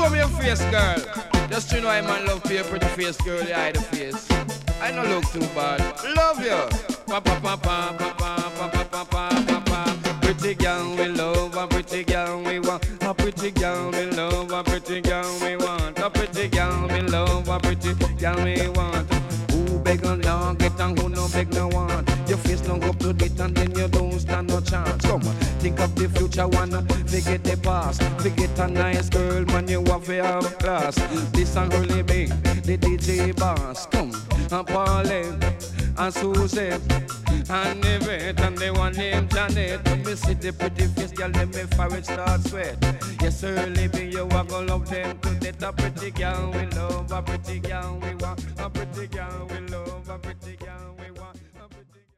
show me your face, girl. Just you know I man love for your pretty face, girl. You hide the face. I don't look too bad. Love you. Pa pa pa pa pa pa pa pa pa pa pa. Pretty girl we love, a pretty girl we want. A pretty girl we love, a pretty girl we want. A pretty girl we love, a pretty girl we want. Who beg and long get and who no beg no want. Your face long up to date and then you don't stand no chance. Come on, think of the future one, forget the past. Forget a nice girl, man, you have to have class. This song really big, the DJ boss. Come, and Pauline, and Susie, and Yvette, and the one named Janet. When me see the pretty face, girl, let me fire it start sweat. Yes, early be you are gonna love them to death. A pretty girl we love, a pretty girl we want. A pretty girl we love, a pretty girl.